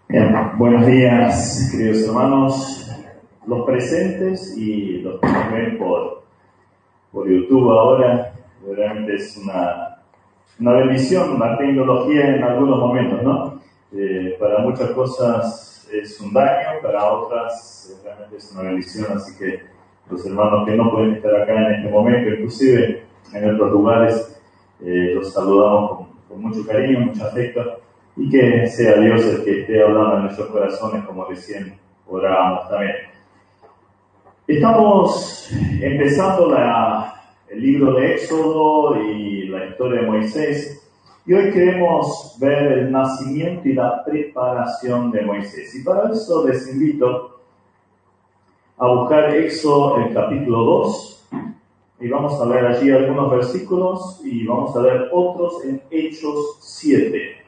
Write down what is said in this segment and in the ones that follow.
Bien, buenos días, queridos hermanos, los presentes y los que nos ven por YouTube ahora. Realmente es una bendición la tecnología en algunos momentos, ¿no? Para muchas cosas es un daño, para otras realmente es una bendición, así que los hermanos que no pueden estar acá en este momento, inclusive en otros lugares, los saludamos con mucho cariño, mucho afecto. Y que sea Dios el que esté hablando en nuestros corazones, como recién orábamos también. Estamos empezando el libro de Éxodo y la historia de Moisés. Y hoy queremos ver el nacimiento y la preparación de Moisés. Y para eso les invito a buscar Éxodo, el capítulo 2. Y vamos a leer allí algunos versículos y vamos a leer otros en Hechos 7.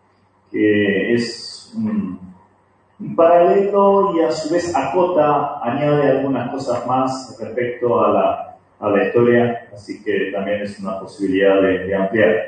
Que es un paralelo y a su vez acota, añade algunas cosas más respecto a la historia, así que también es una posibilidad de ampliar.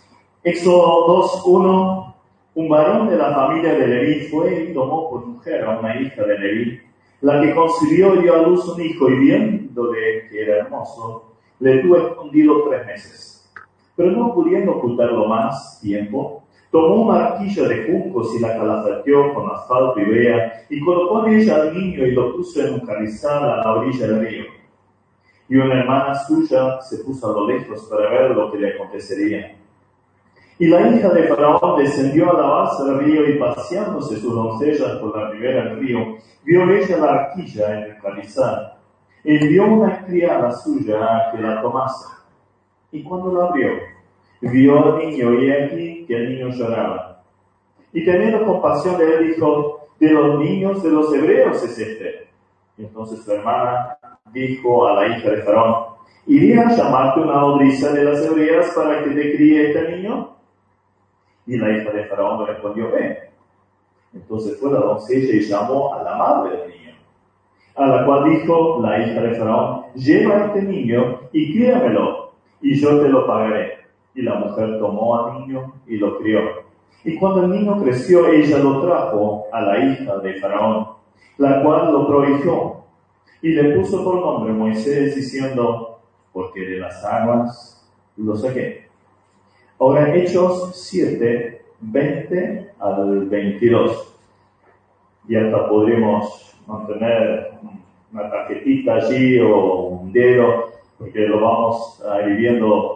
Éxodo 2:1. Un varón de la familia de Leví fue y tomó por mujer a una hija de Leví, la que concibió y dio a luz un hijo, y viéndole que era hermoso, le tuvo escondido 3 meses. Pero no pudiendo ocultarlo más tiempo, tomó una arquilla de juncos y la calafateó con asfalto y brea, y colocó en ella al niño y lo puso en un carrizal a la orilla del río. Y una hermana suya se puso a lo lejos para ver lo que le acontecería. Y la hija de Faraón descendió a la base del río y paseándose sus doncellas por la ribera del río, vio ella la arquilla en el carrizal. Envió una criada suya a que la tomase. Y cuando la abrió, vio al niño y aquí que el niño lloraba. Y teniendo compasión de él, dijo: de los niños de los hebreos es este. Y entonces su hermana dijo a la hija de Faraón: ¿iré a llamarte una nodriza de las hebreas para que te críe este niño? Y la hija de Faraón le respondió: ven. Entonces fue la doncella y llamó a la madre del niño, a la cual dijo la hija de Faraón: lleva a este niño y críamelo, y yo te lo pagaré. Y la mujer tomó al niño y lo crió. Y cuando el niño creció, ella lo trajo a la hija de Faraón, la cual lo prohijó. Y le puso por nombre Moisés, diciendo: porque de las aguas lo saqué. Ahora Hechos 7, 20 al 22. Y hasta podríamos mantener una tarjetita allí o un dedo, porque lo vamos a ir viendo.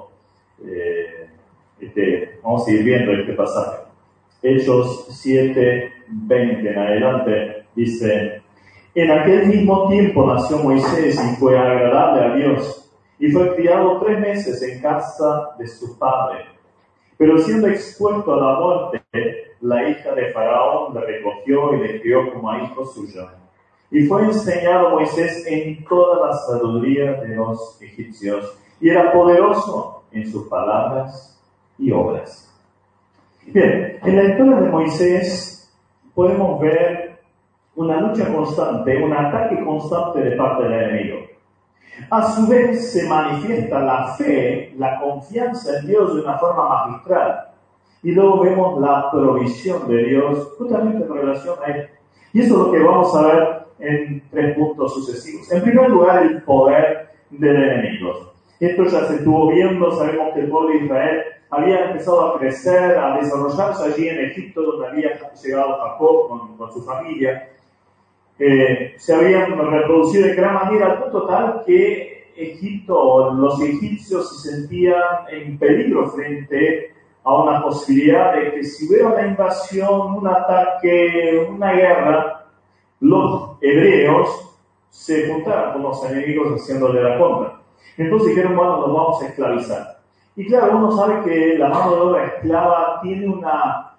Vamos a ir viendo este pasaje. Hechos 7, 20 en adelante dice: en aquel mismo tiempo nació Moisés y fue agradable a Dios, y fue criado 3 meses en casa de su padre. Pero siendo expuesto a la muerte, la hija de Faraón le recogió y le crió como a hijo suyo. Y fue enseñado Moisés en toda la sabiduría de los egipcios, y era poderoso en sus palabras y obras. Bien, en la historia de Moisés podemos ver una lucha constante, un ataque constante de parte del enemigo. A su vez se manifiesta la fe, la confianza en Dios de una forma magistral. Y luego vemos la provisión de Dios justamente en relación a esto. Y eso es lo que vamos a ver en 3 puntos sucesivos. En primer lugar, el poder del enemigo. Esto ya se estuvo viendo, sabemos que el pueblo de Israel había empezado a crecer, a desarrollarse allí en Egipto, donde había llegado Jacob con su familia. Se habían reproducido de gran manera al punto tal que Egipto, los egipcios se sentían en peligro frente a una posibilidad de que si hubiera una invasión, un ataque, una guerra, los hebreos se juntaran con los enemigos haciéndole la contra. Entonces dijeron: bueno, nos vamos a esclavizar. Y claro, uno sabe que la mano de obra esclava tiene una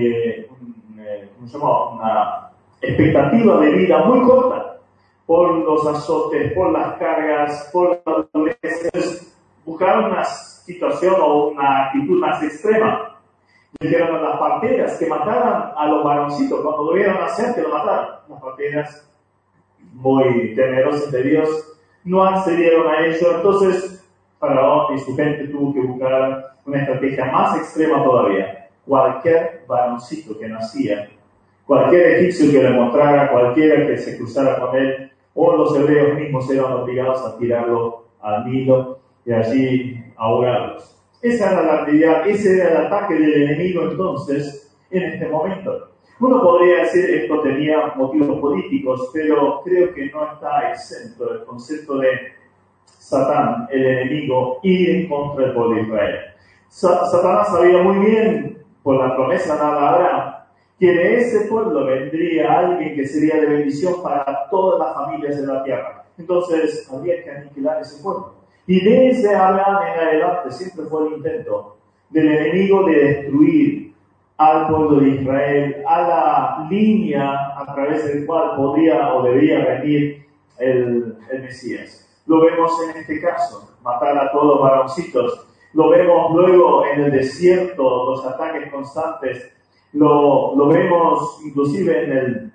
expectativa de vida muy corta, por los azotes, por las cargas, por las dolencias. Buscaron una situación o una actitud más extrema. Dijeron a las parteras que mataran a los varoncitos cuando debieron hacer, que lo mataran. Las parteras, muy temerosas de Dios, no accedieron a ello. Entonces Faraón y su gente tuvo que buscar una estrategia más extrema todavía. Cualquier varoncito que nacía Cualquier egipcio que le mostrara, cualquiera que se cruzara con él, o los hebreos mismos eran obligados a tirarlo al Nilo y allí ahogarlos. Esa era la realidad, ese era el ataque del enemigo entonces, en este momento. Uno podría decir esto tenía motivos políticos, pero creo que no está exento del concepto de Satán, el enemigo, ir en contra del pueblo de Israel. Satanás sabía muy bien, por la promesa dada a Abraham, que de ese pueblo vendría alguien que sería de bendición para todas las familias de la tierra. Entonces había que aniquilar ese pueblo. Y desde Abraham en adelante siempre fue el intento del enemigo de destruir al pueblo de Israel, a la línea a través del cual podría o debía venir el Mesías. Lo vemos en este caso, matar a todos los varoncitos. Lo vemos luego en el desierto, los ataques constantes. Lo vemos inclusive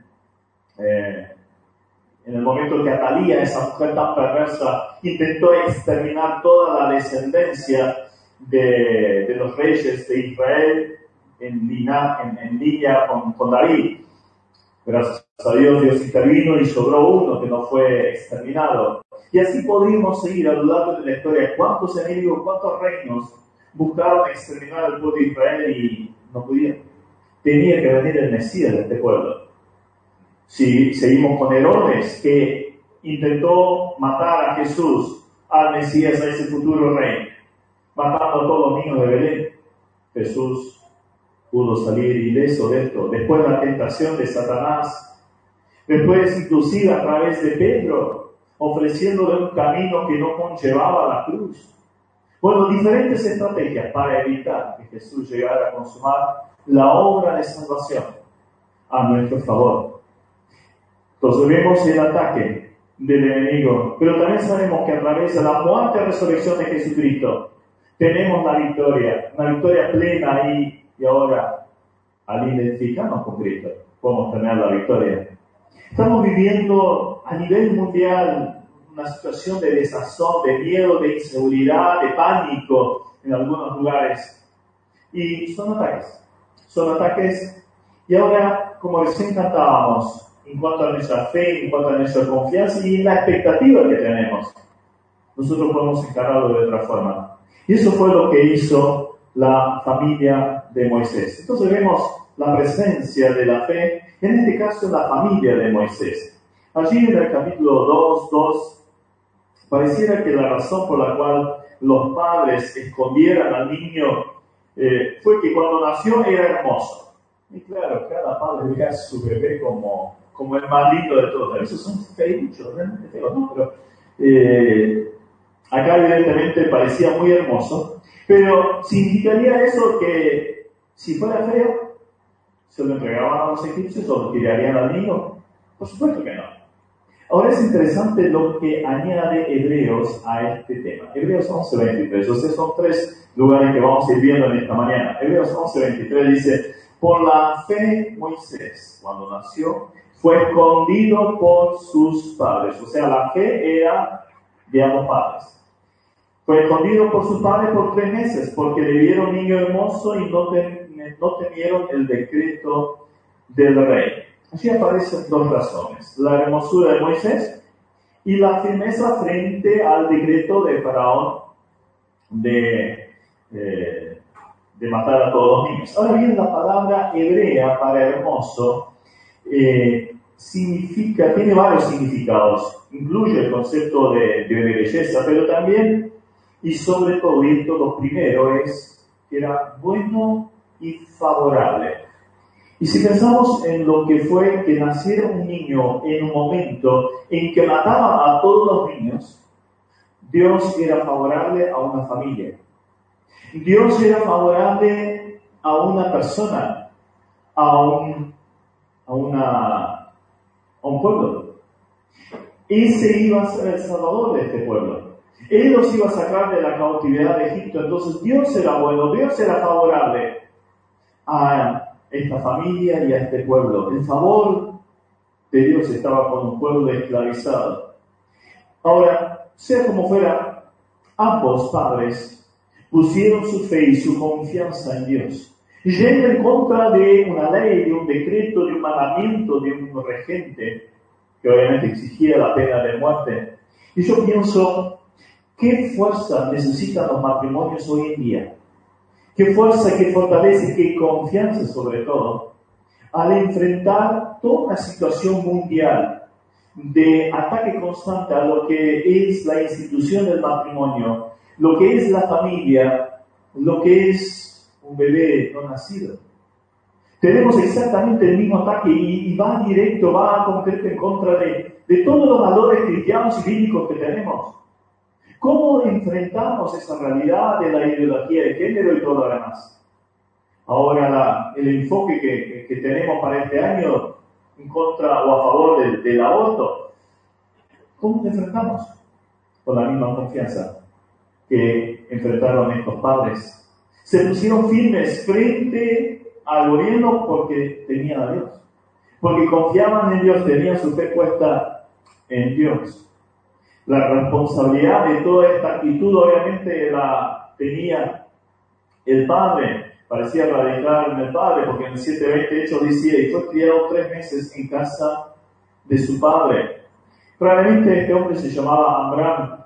en el momento que Atalía, esa mujer tan perversa, intentó exterminar toda la descendencia de los reyes de Israel en línea con David. Gracias a Dios, Dios intervino y sobró uno que no fue exterminado. Y así podríamos seguir a lo largo de la historia. ¿Cuántos enemigos, cuántos reinos buscaron exterminar al pueblo de Israel y no pudieron? Tenía que venir el Mesías de este pueblo. Si seguimos con Herodes, que intentó matar a Jesús, al Mesías, a ese futuro rey, matando a todos los niños de Belén, Jesús pudo salir ileso de esto. Después la tentación de Satanás, después inclusive a través de Pedro, ofreciéndole un camino que no conllevaba la cruz. Bueno, diferentes estrategias para evitar que Jesús llegara a consumar la obra de salvación a nuestro favor. Entonces vemos el ataque del enemigo, pero también sabemos que a través de la muerte y resurrección de Jesucristo tenemos la victoria, una victoria plena y ahora al identificarnos con Cristo podemos tener la victoria. Estamos viviendo a nivel mundial una situación de desazón, de miedo, de inseguridad, de pánico en algunos lugares. Y son ataques. Y ahora, como recién cantábamos, en cuanto a nuestra fe, en cuanto a nuestra confianza y en la expectativa que tenemos, nosotros podemos encararlo de otra forma. Y eso fue lo que hizo la familia de Moisés. Entonces vemos la presencia de la fe, en este caso en la familia de Moisés. Allí en el capítulo 2, pareciera que la razón por la cual los padres escondieran al niño fue que cuando nació era hermoso. Y claro, cada padre ve a su bebé como el más lindo de todos. A veces son feitos, realmente feos, ¿no? Pero acá evidentemente parecía muy hermoso. Pero ¿significaría eso que si fuera feo, se lo entregaban a los egipcios o lo tirarían al niño? Por supuesto que no. Ahora es interesante lo que añade Hebreos a este tema. Hebreos 11:23. O sea, son tres lugares que vamos a ir viendo en esta mañana. Hebreos 11:23 dice: por la fe Moisés, cuando nació, fue escondido por sus padres. O sea, la fe era de ambos padres. Fue escondido por sus padres por 3 meses, porque le vieron niño hermoso y no temieron el decreto del rey. Allí aparecen 2 razones: la hermosura de Moisés y la firmeza frente al decreto de Faraón de matar a todos los niños. Ahora bien, la palabra hebrea para hermoso tiene varios significados. Incluye el concepto de belleza, pero también y sobre todo, y esto lo primero es que era bueno y favorable. Y si pensamos en lo que fue que naciera un niño en un momento en que mataba a todos los niños, Dios era favorable a una familia. Dios era favorable a una persona, a un pueblo. Ese iba a ser el salvador de este pueblo. Él los iba a sacar de la cautividad de Egipto. Entonces Dios era bueno, Dios era favorable a esta familia y a este pueblo. El favor de Dios estaba con un pueblo esclavizado. Ahora, sea como fuera, ambos padres pusieron su fe y su confianza en Dios. yendo en contra de una ley, de un decreto, de un mandamiento, de un regente, que obviamente exigía la pena de muerte. Y yo pienso, ¿qué fuerza necesitan los matrimonios hoy en día? ¿Qué fuerza, qué fortaleza, qué confianza sobre todo, al enfrentar toda una situación mundial de ataque constante a lo que es la institución del matrimonio, lo que es la familia, lo que es un bebé no nacido? Tenemos exactamente el mismo ataque y va directo, va concreto en contra de todos los valores cristianos y bíblicos que tenemos. ¿Cómo enfrentamos esa realidad de la ideología de género y todo lo demás? Ahora, el enfoque que tenemos para este año en contra o a favor del aborto, ¿cómo te enfrentamos? Con la misma confianza que enfrentaron estos padres. Se pusieron firmes frente al gobierno porque tenían a Dios, porque confiaban en Dios, tenían su fe puesta en Dios. La responsabilidad de toda esta actitud obviamente la tenía el padre. Parecía radical en el padre, porque en el 7:20 Hechos decía, y fue criado 3 meses en casa de su padre. Probablemente este hombre se llamaba Amram.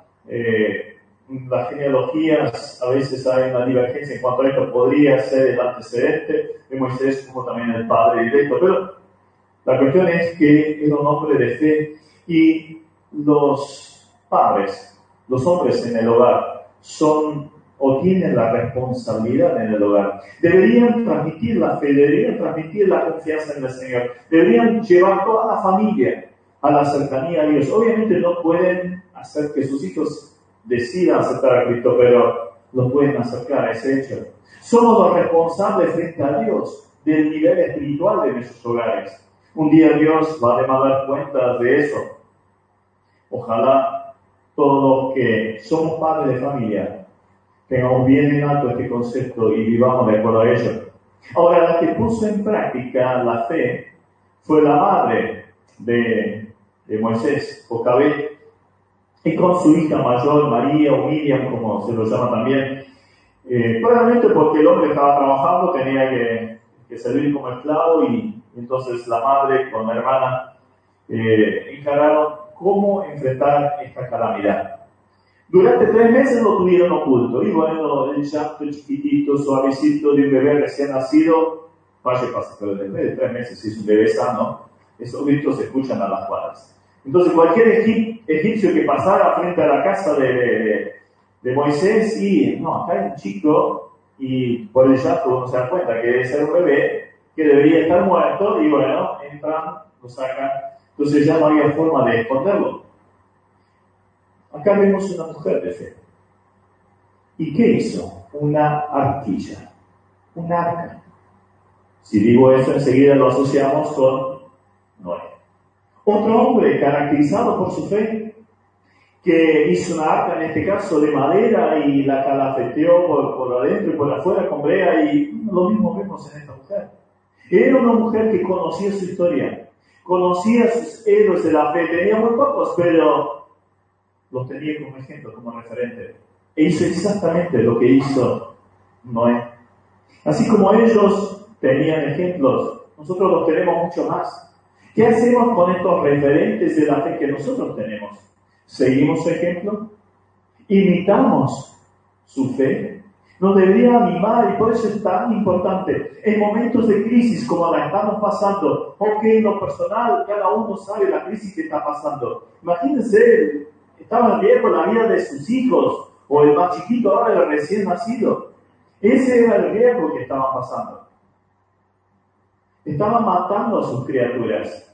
Las genealogías a veces hay una divergencia en cuanto a esto. Podría ser el antecedente de Moisés como también el padre directo, pero la cuestión es que era un hombre de fe, y los padres, los hombres en el hogar, son o tienen la responsabilidad en el hogar. Deberían transmitir la fe, deberían transmitir la confianza en el Señor, deberían llevar toda la familia a la cercanía a Dios. Obviamente no pueden hacer que sus hijos decidan aceptar a Cristo, pero los pueden acercar a ese hecho. Somos los responsables frente a Dios del nivel espiritual de nuestros hogares. Un día Dios va a demandar cuentas de eso. Ojalá todos los que somos padres de familia tengamos bien en alto este concepto y vivamos de acuerdo a ello. Ahora, la que puso en práctica la fe fue la madre de Moisés, Jocabed, y con su hija mayor, María o Miriam, como se lo llama también, probablemente porque el hombre estaba trabajando, tenía que servir como esclavo, y entonces la madre con la hermana encararon cómo enfrentar esta calamidad. Durante 3 meses lo tuvieron oculto, y bueno, el llanto chiquitito, suavecito de un bebé recién nacido, pasa, pero después de 3 meses, si es un bebé sano, esos gritos se escuchan a las cuadras. Entonces cualquier egipcio que pasara frente a la casa de Moisés, y no, acá hay un chico, y por el llanto uno se da cuenta que debe ser un bebé, que debería estar muerto, y bueno, entran, lo sacan, entonces ya no había forma de esconderlo. Acá vemos una mujer de fe. ¿Y qué hizo? Una arquilla, un arca. Si digo eso, enseguida lo asociamos con Noé. Otro hombre caracterizado por su fe, que hizo una arca, en este caso de madera, y la calafeteó por adentro y por afuera con brea, y lo mismo vemos en esta mujer. Era una mujer que conocía su historia, conocía a sus héroes de la fe, tenía muy pocos, pero los tenía como ejemplo, como referente. E hizo exactamente lo que hizo Noé. Así como ellos tenían ejemplos, nosotros los tenemos mucho más. ¿Qué hacemos con estos referentes de la fe que nosotros tenemos? ¿Seguimos su ejemplo? ¿Imitamos su fe? Nos debería animar, y por eso es tan importante, en momentos de crisis como la estamos pasando, porque en lo personal cada uno sabe la crisis que está pasando. Imagínense, estaban viendo la vida de sus hijos, o el más chiquito ahora, el recién nacido. Ese era el riesgo que estaban pasando. Estaban matando a sus criaturas.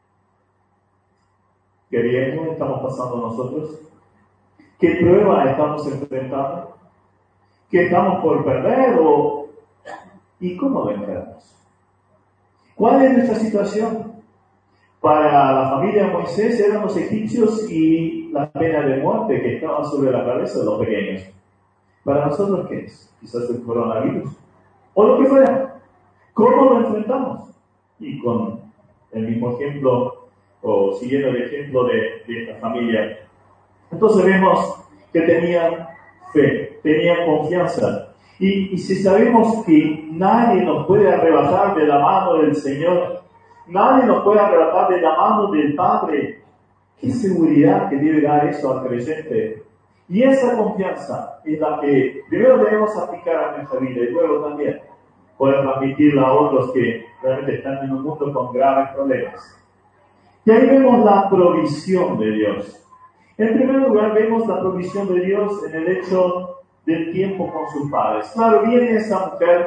¿Qué riesgo estamos pasando nosotros? ¿Qué prueba estamos enfrentando? ¿Qué estamos por perder? ¿Y cómo vencernos? ¿Cuál es nuestra situación? Para la familia de Moisés eran los egipcios y la pena de muerte que estaba sobre la cabeza de los pequeños. ¿Para nosotros qué es? Quizás el coronavirus, o lo que fuera. ¿Cómo lo enfrentamos? Y con el mismo ejemplo, o siguiendo el ejemplo de esta familia. Entonces vemos que tenían fe, tenían confianza. Y si sabemos que nadie nos puede arrebatar de la mano del Señor, nadie nos puede arrebatar de la mano del Padre, qué seguridad que debe dar eso al creyente. Y esa confianza es la que primero debemos aplicar a nuestra vida y luego también poder transmitirla a otros que realmente están en un mundo con graves problemas. Y ahí vemos la provisión de Dios. En primer lugar, vemos la provisión de Dios en el hecho del tiempo con sus padres. Claro, viene esa mujer,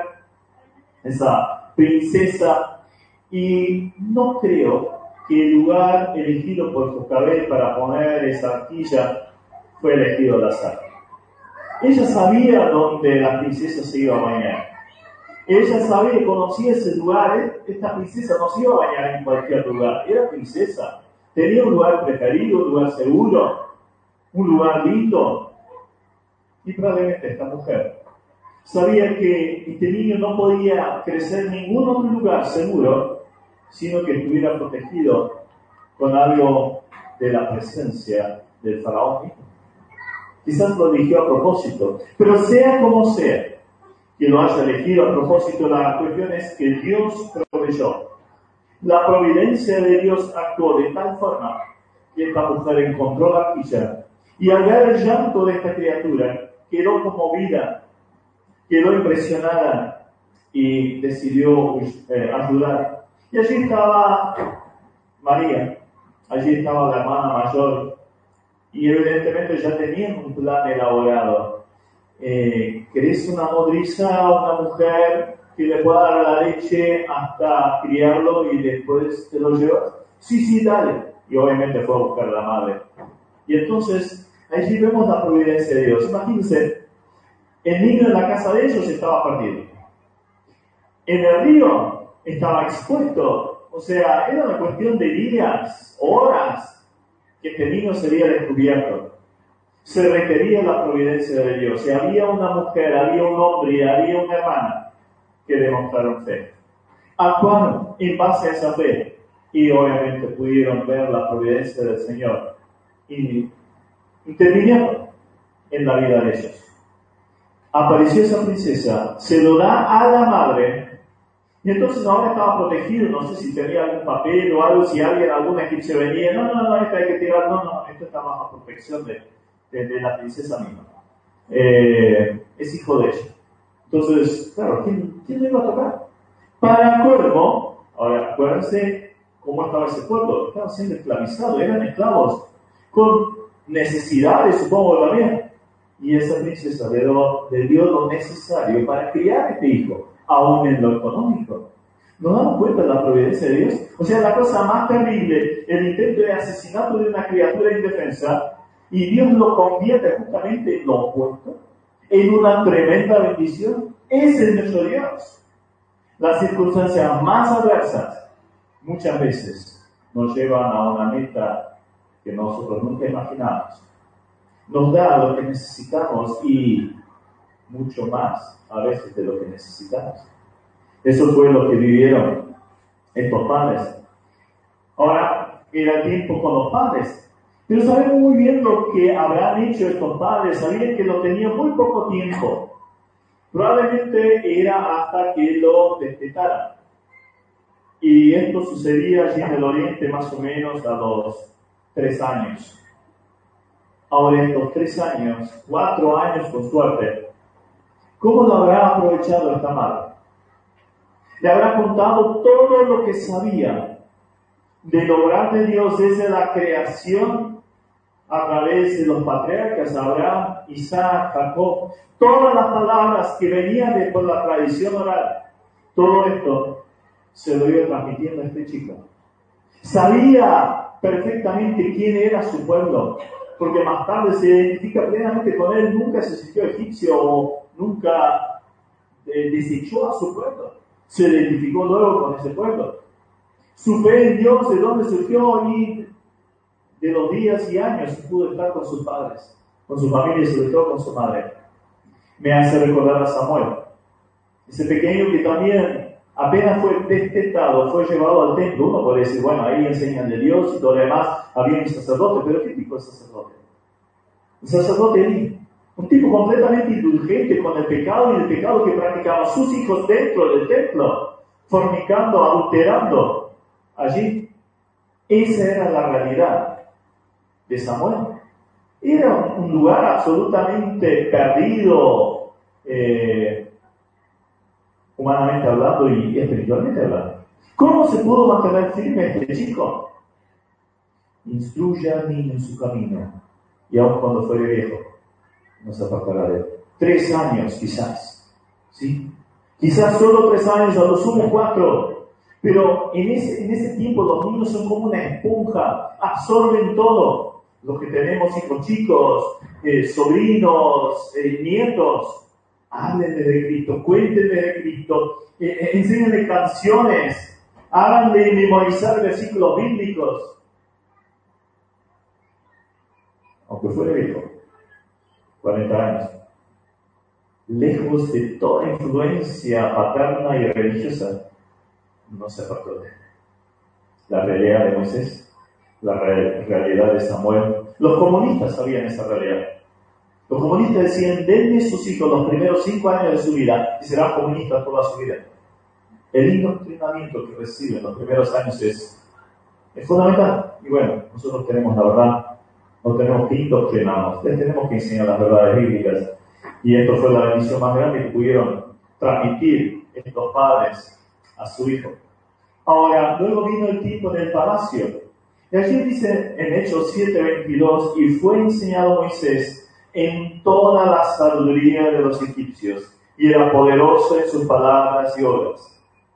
esa princesa, y no creo que el lugar elegido por Jocabed para poner esa arquilla fue elegido al azar. Ella sabía dónde la princesa se iba a bañar. Ella sabía, conocía ese lugar. Esta princesa no se iba a bañar en cualquier lugar. Era princesa. Tenía un lugar preferido, un lugar seguro, un lugar lindo. Y probablemente esta mujer sabía que este niño no podía crecer en ningún otro lugar seguro, sino que estuviera protegido con algo de la presencia del faraón mismo. Quizás lo eligió a propósito, pero sea como sea que lo haya elegido a propósito, la cuestión es que Dios proveyó. La providencia de Dios actuó de tal forma que esta mujer encontró la arquilla y al ver el llanto de esta criatura quedó conmovida, quedó impresionada y decidió ayudar. Y allí estaba María, allí estaba la hermana mayor y evidentemente ya tenían un plan elaborado. ¿Querés una nodriza, una mujer que le pueda dar la leche hasta criarlo y después te lo llevas? Sí, dale. Y obviamente fue a buscar a la madre. Y entonces, allí vemos la providencia de Dios. Imagínense, el niño en la casa de ellos estaba perdido. En el río estaba expuesto. O sea, era una cuestión de días, horas, que este niño sería descubierto. Se requería la providencia de Dios. Si había una mujer, había un hombre y había una hermana que demostraron fe. Actuaron en base a esa fe y obviamente pudieron ver la providencia del Señor y intervinieron en la vida de ellos. Apareció esa princesa, se lo da a la madre y entonces ahora estaba protegido. No sé si tenía algún papel o algo, si algún egipcio venía. No, esta hay que tirar. No, esto está bajo protección de la princesa misma. Es hijo de ella. Entonces, claro, ¿quién le iba a tocar? Para colmo, ahora acuérdense cómo estaba ese pueblo. Estaban siendo esclavizados, eran esclavos con necesidades, supongo también. Y esa princesa le dio lo necesario para criar este hijo, aún en lo económico. ¿Nos damos cuenta de la providencia de Dios? O sea, la cosa más terrible, el intento de asesinato de una criatura indefensa, y Dios lo convierte justamente en lo opuesto, en una tremenda bendición. Ese es nuestro Dios. Las circunstancias más adversas muchas veces nos llevan a una meta que nosotros nunca imaginamos. Nos da lo que necesitamos y mucho más a veces de lo que necesitamos. Eso fue lo que vivieron estos padres. Ahora, era tiempo con los padres. Pero sabemos muy bien lo que habrán hecho estos padres. Sabían que lo tenían muy poco tiempo. Probablemente era hasta que lo destetaran. Y esto sucedía allí en el Oriente más o menos a los 3 años. Ahora estos 3 años, 4 años con suerte, ¿cómo lo habrá aprovechado esta madre? Le habrá contado todo lo que sabía del obrar de Dios desde la creación a través de los patriarcas, Abraham, Isaac, Jacob, todas las palabras que venían de por la tradición oral. Todo esto se lo iba transmitiendo a este chico. Sabía perfectamente quién era su pueblo, porque más tarde se identifica plenamente con él. Nunca se sintió egipcio o nunca desechó a su pueblo. Se identificó luego con ese pueblo. Su fe en Dios, de dónde surgió y de los días y años que pudo estar con sus padres, con su familia y sobre todo con su madre. Me hace recordar a Samuel, ese pequeño que también apenas fue destetado, fue llevado al templo. Uno puede decir, bueno, ahí enseñan de Dios y todo lo demás, había un sacerdote, pero ¿qué tipo de sacerdote? El sacerdote Elí, Un tipo completamente indulgente con el pecado y el pecado que practicaban sus hijos dentro del templo, fornicando, adulterando allí. Esa era la realidad de Samuel. Era un lugar absolutamente perdido, humanamente hablando y espiritualmente hablando. ¿Cómo se pudo mantener firme este chico? Instruya al niño en su camino, y aun cuando fuere viejo, no se apartará de él. 3 años quizás, ¿sí? Quizás solo 3 años, a lo sumo 4. Pero en ese tiempo los niños son como una esponja, absorben todo. Los que tenemos hijos chicos, sobrinos, nietos, háblenle de Cristo, cuéntenle de Cristo, enséñenle canciones, háganle memorizar versículos bíblicos. Aunque fuera viejo, 40 años, lejos de toda influencia paterna y religiosa, no se apartó de él. La realidad de Moisés, la realidad de Samuel. Los comunistas sabían esa realidad. Los comunistas decían, denme sus hijos los primeros 5 años de su vida y serán comunistas toda su vida. El indoctrinamiento que reciben los primeros años es fundamental. Y bueno, nosotros tenemos la verdad, no tenemos que indoctrinarnos, les tenemos que enseñar las verdades bíblicas. Y esto fue la bendición más grande que pudieron transmitir estos padres a su hijo. Ahora, luego vino el tiempo del palacio. Y allí dice en Hechos 7:22, y fue enseñado Moisés en toda la sabiduría de los egipcios, y era poderoso en sus palabras y obras.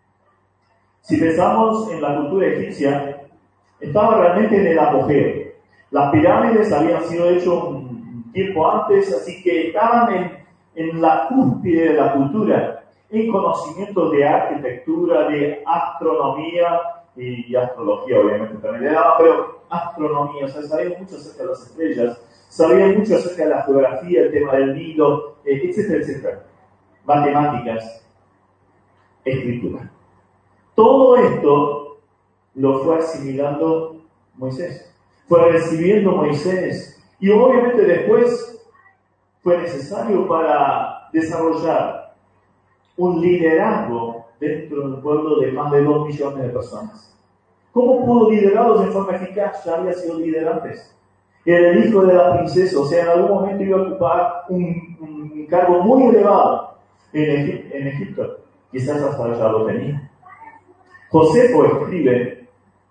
Si pensamos en la cultura egipcia, estaba realmente en el apogeo. Las pirámides habían sido hechas un tiempo antes, así que estaban en la cúspide de la cultura, en conocimiento de arquitectura, de astronomía y astrología, obviamente también le daba, pero astronomía, o sea, sabían mucho acerca de las estrellas, sabían mucho acerca de la geografía, el tema del Nilo, etcétera, etcétera. Matemáticas, escritura. Todo esto lo fue asimilando Moisés, fue recibiendo Moisés, y obviamente después fue necesario para desarrollar un liderazgo dentro del pueblo de más de 2 millones de personas. ¿Cómo pudo liderarlos en forma eficaz? Ya había sido líder antes. Era el hijo de la princesa, o sea, en algún momento iba a ocupar un cargo muy elevado en Egipto. Quizás hasta ya lo tenía. Josefo escribe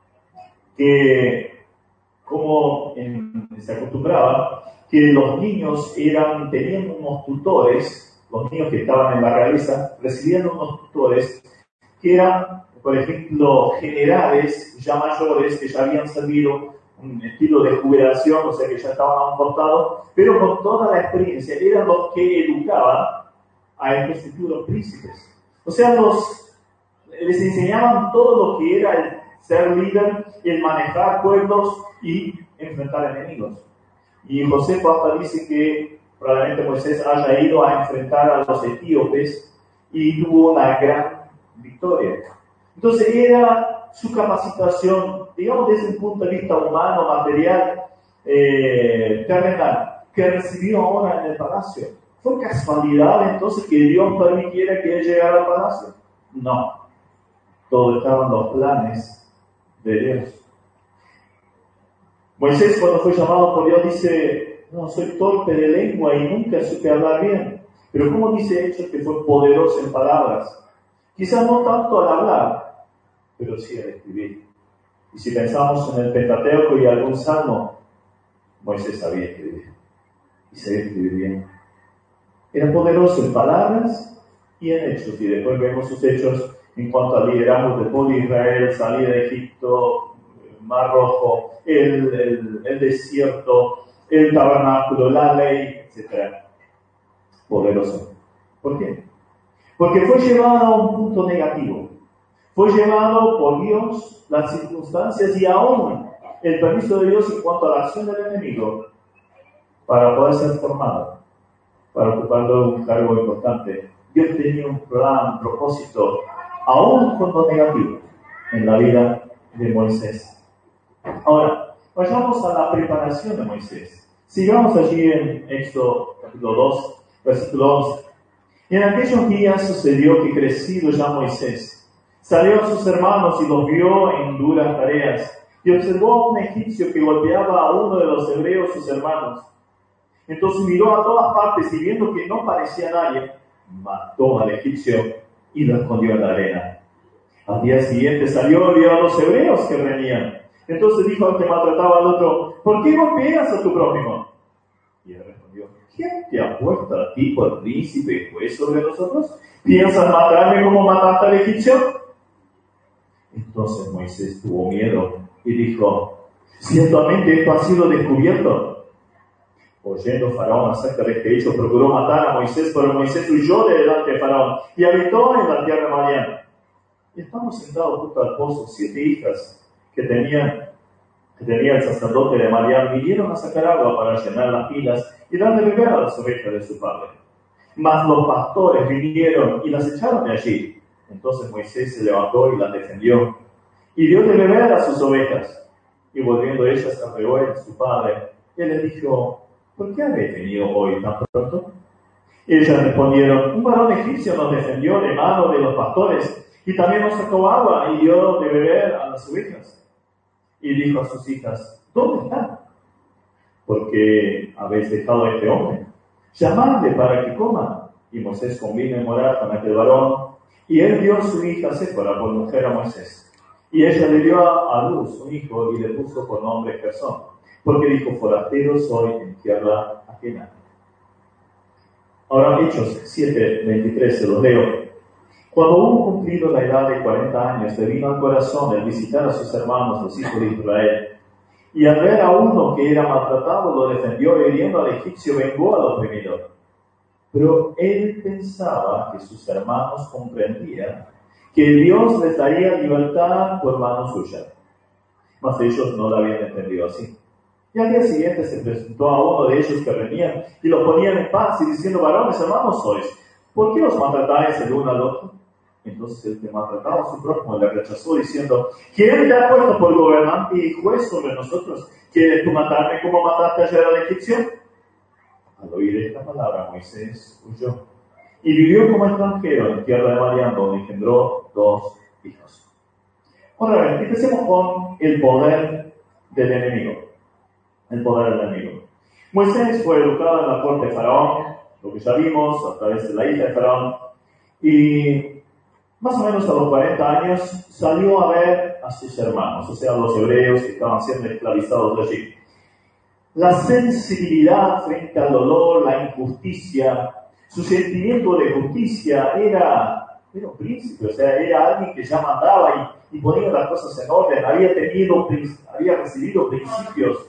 que, como se acostumbraba, que los niños tenían unos tutores. Los niños que estaban en la realeza recibían unos tutores que eran, por ejemplo, generales ya mayores que ya habían servido un estilo de jubilación, o sea que ya estaban aportados, pero con toda la experiencia. Eran los que educaban a estos futuros príncipes. O sea, les enseñaban todo lo que era el ser líder, el manejar pueblos y enfrentar enemigos. Y Josefo hasta dice que probablemente Moisés haya ido a enfrentar a los etíopes y tuvo una gran victoria. Entonces era su capacitación, digamos desde un punto de vista humano, material, terrenal, que recibió ahora en el palacio. ¿Fue casualidad entonces que Dios permitiera que él llegara al palacio? No. Todo estaba en los planes de Dios. Moisés, cuando fue llamado por Dios, dice, no, soy torpe de lengua y nunca supe hablar bien. Pero ¿cómo dice Hechos que fue poderoso en palabras? Quizás no tanto al hablar, pero sí al escribir. Y si pensamos en el Pentateuco y algún salmo, Moisés sabía escribir. Y sabía escribir bien. Era poderoso en palabras y en hechos. Y después vemos sus hechos en cuanto al liderazgo del pueblo de Israel, salida de Egipto, Mar Rojo, el desierto, el tabernáculo, la ley, etc. Poderoso. ¿Por qué? Porque fue llevado a un punto negativo. Fue llevado por Dios, las circunstancias y aún el permiso de Dios en cuanto a la acción del enemigo para poder ser formado, para ocuparlo un cargo importante. Dios tenía un plan, un propósito, aún con lo negativo, en la vida de Moisés. Ahora, vayamos a la preparación de Moisés. Sigamos allí en Éxodo capítulo 2, versículo 11. Y en aquellos días sucedió que crecido ya Moisés, salió a sus hermanos y los vio en duras tareas, y observó a un egipcio que golpeaba a uno de los hebreos sus hermanos. Entonces miró a todas partes y viendo que no parecía nadie, mató al egipcio y lo escondió en la arena. Al día siguiente salió y vio a los hebreos que reñían. Entonces dijo al que maltrataba al otro: ¿por qué golpeas a tu prójimo? Y él respondió: ¿quién te ha puesto a ti por príncipe y juez sobre nosotros? ¿Piensas matarme como mataste al egipcio? Entonces Moisés tuvo miedo y dijo: ciertamente esto ha sido descubierto. Oyendo Faraón acerca de este hecho, procuró matar a Moisés, pero Moisés huyó de delante de Faraón y habitó en la tierra de Madián. Y estamos sentados junto al pozo, 7 hijas que tenía el sacerdote de Madián vinieron a sacar agua para llenar las pilas y darle beber a las ovejas de su padre. Mas los pastores vinieron y las echaron de allí. Entonces Moisés se levantó y las defendió, y dio de beber a sus ovejas. Y volviendo ellas a Reuel, su padre, él les dijo: ¿por qué habéis venido hoy tan pronto? Ellas respondieron: un varón egipcio nos defendió de mano de los pastores, y también nos sacó agua y dio de beber a las ovejas. Y dijo a sus hijas: ¿dónde están? ¿Por qué habéis dejado a este hombre? Llamadle para que coma. Y Moisés convino en morar con aquel varón, y él dio a su hija Séfora por mujer a Moisés. Y ella le dio a luz un hijo y le puso por nombre Gersón, porque dijo: forastero soy en tierra ajena. Ahora Hechos 7:23 se los leo. Cuando hubo cumplido la edad de 40 años, le vino al corazón el visitar a sus hermanos, los hijos de Israel. Y al ver a uno que era maltratado, lo defendió, y hiriendo al egipcio, vengó al oprimido. Pero él pensaba que sus hermanos comprendían que Dios les daría libertad por mano suya. Mas ellos no lo habían entendido así. Y al día siguiente se presentó a uno de ellos que venían y los ponían en paz, y diciendo: varones, hermanos sois, ¿por qué os maltratáis el uno al otro? Entonces el que maltrataba a su prójimo le rechazó, diciendo: ¿quién te ha puesto por gobernante y juez sobre nosotros? ¿Quieres tú matarme como mataste ayer al egipcio? Al oír esta palabra, Moisés huyó y vivió como extranjero en tierra de Madián, donde engendró 2 hijos. Ahora bien, empecemos con el poder del enemigo. El poder del enemigo. Moisés fue educado en la corte de Faraón, lo que ya vimos, a través de la hija de Faraón, y más o menos a los 40 años salió a ver a sus hermanos, o sea, a los hebreos que estaban siendo esclavizados allí. La sensibilidad frente al dolor, la injusticia, su sentimiento de justicia era un príncipe, o sea, era alguien que ya mandaba y ponía las cosas en orden, había recibido principios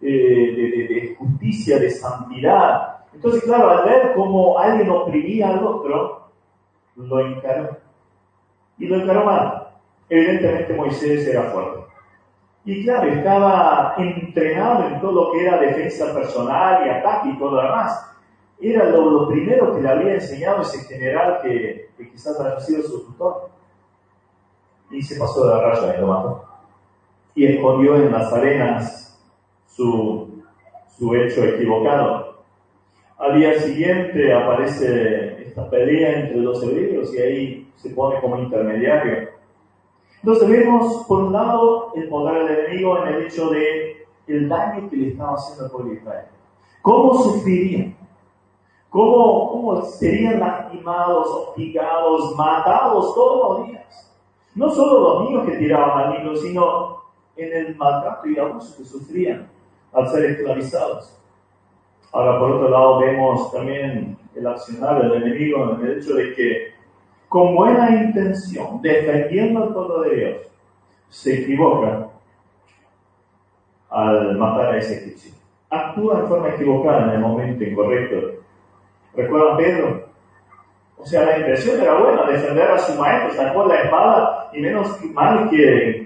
de justicia, de santidad. Entonces, claro, al ver cómo alguien oprimía al otro, lo encaró. Y lo encaró mal. Evidentemente Moisés era fuerte. Y claro, estaba entrenado en todo lo que era defensa personal y ataque y todo lo demás. Era lo primero que le había enseñado ese general que quizás había sido su tutor. Y se pasó de la raya y lo mató. Y escondió en las arenas su hecho equivocado. Al día siguiente aparece esta pelea entre los hebreos y ahí se pone como intermediario. Entonces vemos, por un lado, el poder del enemigo en el hecho de el daño que le estaba haciendo al pueblo de Israel. ¿Cómo sufrirían? ¿Cómo serían lastimados, hostigados, matados todos los días? No solo los niños que tiraban al niño, sino en el maltrato y abuso que sufrían al ser esclavizados. Ahora, por otro lado, vemos también el accionar del enemigo en el hecho de que, con buena intención, defendiendo el pueblo de Dios, se equivoca al matar a ese egipcio. Actúa de forma equivocada en el momento incorrecto. ¿Recuerdan Pedro? O sea, la intención era buena, defender a su maestro, sacó la espada y menos mal que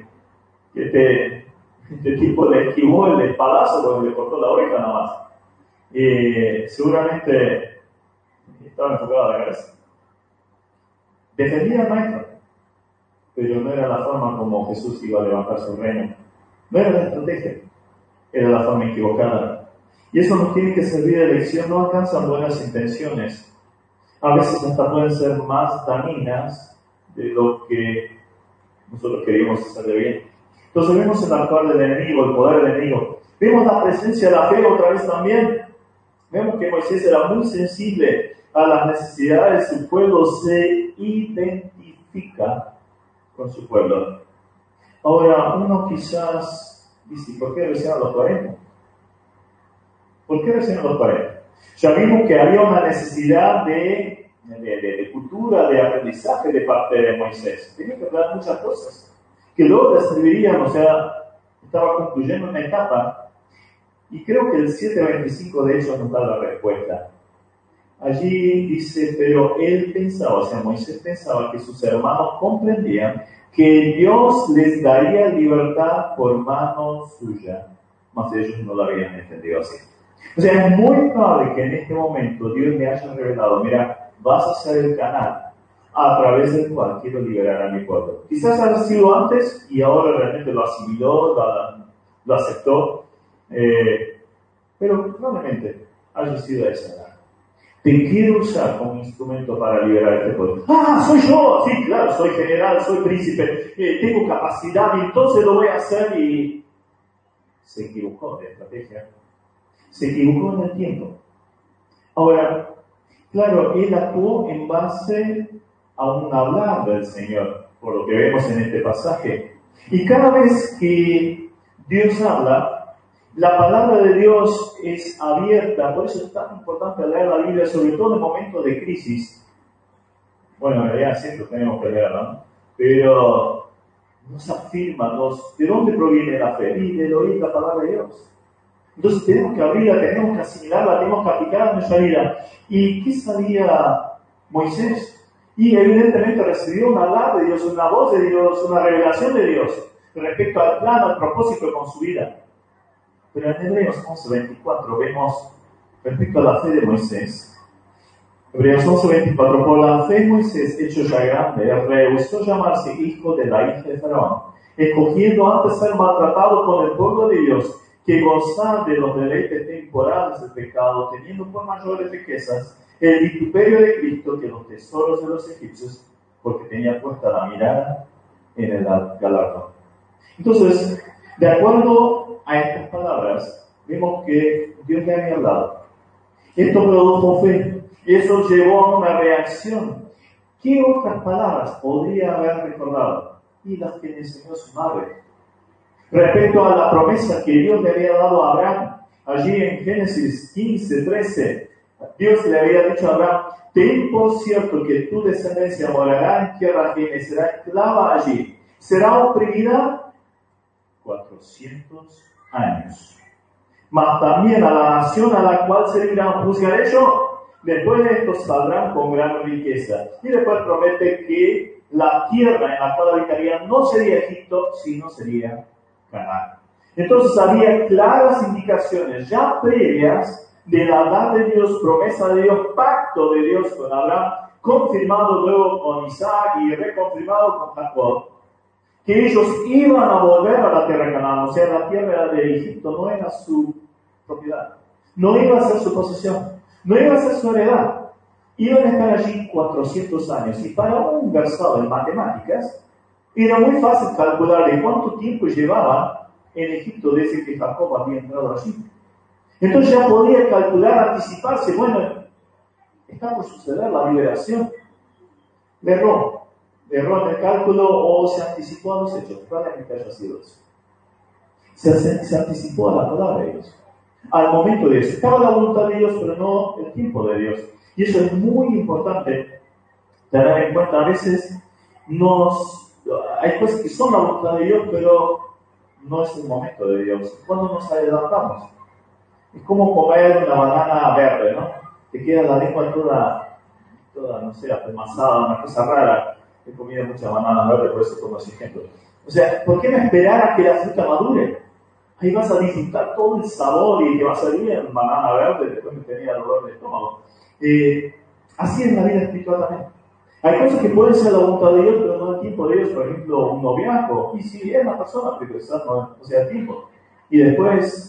este tipo le esquivó el espadazo porque le cortó la oreja nada más. Seguramente estaba enfocado a la cabeza. Defendía al maestro, pero no era la forma como Jesús iba a levantar su reino. No era la estrategia, era la forma equivocada. Y eso nos tiene que servir de lección. No alcanzan buenas intenciones. A veces hasta pueden ser más dañinas de lo que nosotros queríamos hacer de bien. Entonces vemos el actuar del enemigo, el poder del enemigo. Vemos la presencia de la fe otra vez también. Vemos que Moisés era muy sensible a las necesidades de su pueblo, se identifica con su pueblo. Ahora, uno quizás dice, ¿por qué recién a los 40? ¿Por qué recién a los 40? Ya vimos que había una necesidad de cultura, de aprendizaje de parte de Moisés. Tenía que hablar muchas cosas que luego le servirían, o sea, estaba concluyendo una etapa. Y creo que el 7:25 de ellos nos da la respuesta. Allí dice, pero él pensaba, o sea, Moisés pensaba que sus hermanos comprendían que Dios les daría libertad por mano suya, mas ellos no lo habían entendido así. O sea, es muy probable que en este momento Dios le haya revelado, mira, vas a ser el canal a través del cual quiero liberar a mi pueblo. Quizás haya sido antes y ahora realmente lo asimiló, lo aceptó, pero probablemente haya sido esa. Te quiero usar como instrumento para liberar a este pueblo. ¡Ah, soy yo! Sí, claro, soy general, soy príncipe, tengo capacidad y entonces lo voy a hacer. Y se equivocó de estrategia. Se equivocó en el tiempo. Ahora, claro, él actuó en base a un hablar del Señor, por lo que vemos en este pasaje. Y cada vez que Dios habla, la palabra de Dios es abierta, por eso es tan importante leer la Biblia, sobre todo en momentos de crisis. Bueno, en realidad siempre tenemos que leerla, ¿no? Pero nos afirma, ¿de dónde proviene la fe? Y del oír la palabra de Dios. Entonces tenemos que abrirla, tenemos que asimilarla, tenemos que aplicarla en nuestra vida. ¿Y qué sabía Moisés? Y evidentemente recibió una hablar de Dios, una voz de Dios, una revelación de Dios respecto al plan, al propósito con su vida. Pero en Hebreos 11:24 vemos respecto a la fe de Moisés. Hebreos 11:24, por la fe Moisés, hecho ya grande, rehusó llamarse hijo de la hija de Faraón, escogiendo antes ser maltratado con el pueblo de Dios, que gozar de los deleites temporales del pecado, teniendo por mayores riquezas el vituperio de Cristo que los tesoros de los egipcios, porque tenía puesta la mirada en el galardón. Entonces, de acuerdo a estas palabras, vemos que Dios le había hablado. Esto produjo fe. Eso llevó a una reacción. ¿Qué otras palabras podría haber recordado? Y las que le enseñó su madre. Respecto a la promesa que Dios le había dado a Abraham, allí en Génesis 15:13, Dios le había dicho a Abraham, ten por cierto que tu descendencia morará en tierra ajena y será esclava allí. Será oprimida 400 años. Mas también a la nación a la cual servirán, juzgaré yo. Después de esto saldrán con gran riqueza. Y después promete que la tierra en la cual habitarían no sería Egipto, sino sería Canaán. Entonces había claras indicaciones ya previas de la edad de Dios, promesa de Dios, pacto de Dios con Abraham, confirmado luego con Isaac y reconfirmado con Jacob, que ellos iban a volver a la tierra de Canaán, o sea, la tierra de Egipto no era su propiedad, no iba a ser su posesión, no iba a ser su heredad, iban a estar allí 400 años, y para un versado en matemáticas, era muy fácil calcular de cuánto tiempo llevaba en Egipto desde que Jacob había entrado allí. Entonces ya podía calcular, anticiparse, bueno, está por suceder la liberación. Le erró en el cálculo o se anticipó a los hechos. Probablemente haya sido eso. Se anticipó a la palabra de Dios. Al momento de Dios. Estaba la voluntad de Dios, pero no el tiempo de Dios. Y eso es muy importante tener en cuenta. A veces hay cosas que son la voluntad de Dios, pero no es el momento de Dios. Cuando nos adelantamos. Es como comer una banana verde, ¿no? Te queda la lengua toda no sé, apelmazada, una cosa rara. He comido muchas bananas verdes, por eso tomo ese ejemplo. O sea, ¿por qué no esperar a que la fruta madure? Ahí vas a disfrutar todo el sabor y te va a salir en banana verde, después me tenía dolor de estómago. Así es la vida espiritual también. Hay cosas que pueden ser la voluntad de Dios, pero no el tiempo de Dios. Por ejemplo, un noviazgo. Y si es una persona, pero quizás no sea el tiempo. Y después,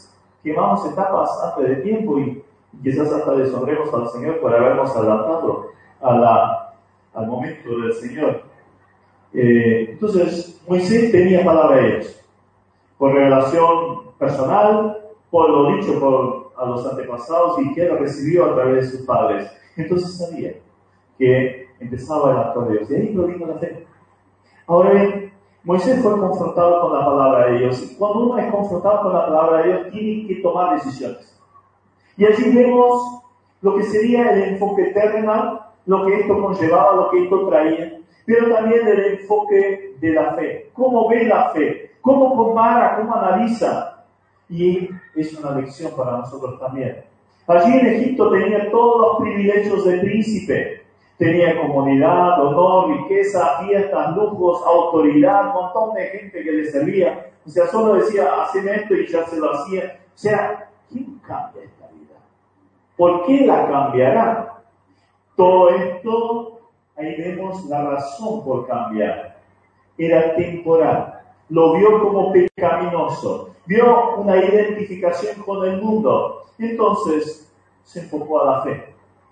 quemamos etapas antes de tiempo y quizás hasta deshonremos al Señor por habernos adelantado al momento del Señor. Entonces, Moisés tenía palabra de ellos, por revelación personal, por lo dicho a los antepasados y que él recibió a través de sus padres. Entonces sabía que empezaba el acto de Dios. Y ahí provino la fe. Ahora bien, Moisés fue confrontado con la palabra de Dios. Y cuando uno es confrontado con la palabra de Dios, tiene que tomar decisiones. Y allí vemos lo que sería el enfoque terrenal, lo que esto conllevaba, lo que esto traía, pero también el enfoque de la fe. ¿Cómo ve la fe? ¿Cómo compara? ¿Cómo analiza? Y es una lección para nosotros también. Allí en Egipto tenía todos los privilegios de príncipe. Tenía comodidad, honor, riqueza, fiestas, lujos, autoridad, un montón de gente que le servía. O sea, solo decía, haceme esto y ya se lo hacía. O sea, ¿quién cambia esta vida? ¿Por qué la cambiará? Todo esto, ahí vemos la razón por cambiar. Era temporal. Lo vio como pecaminoso. Vio una identificación con el mundo. Entonces, se enfocó a la fe.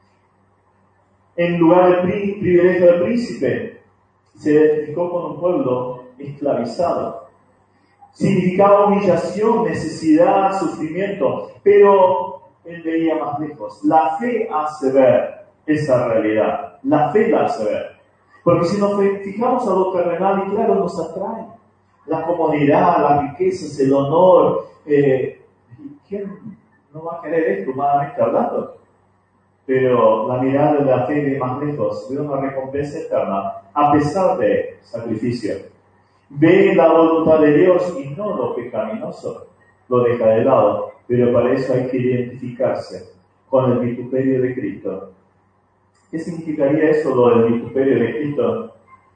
En lugar del privilegio del príncipe, se identificó con un pueblo esclavizado. Significaba humillación, necesidad, sufrimiento, pero él veía más lejos. La fe hace ver esa realidad. La fe la hace ver. Porque si nos fijamos a lo terrenal, y claro, nos atrae. La comodidad, las riquezas, el honor. ¿Quién no va a querer esto, humanamente hablando? Pero la mirada de la fe ve más lejos, ve una recompensa eterna, a pesar de sacrificio. Ve la voluntad de Dios y no lo pecaminoso, lo deja de lado, pero para eso hay que identificarse con el vituperio de Cristo. ¿Qué significaría eso, lo del vituperio de Cristo?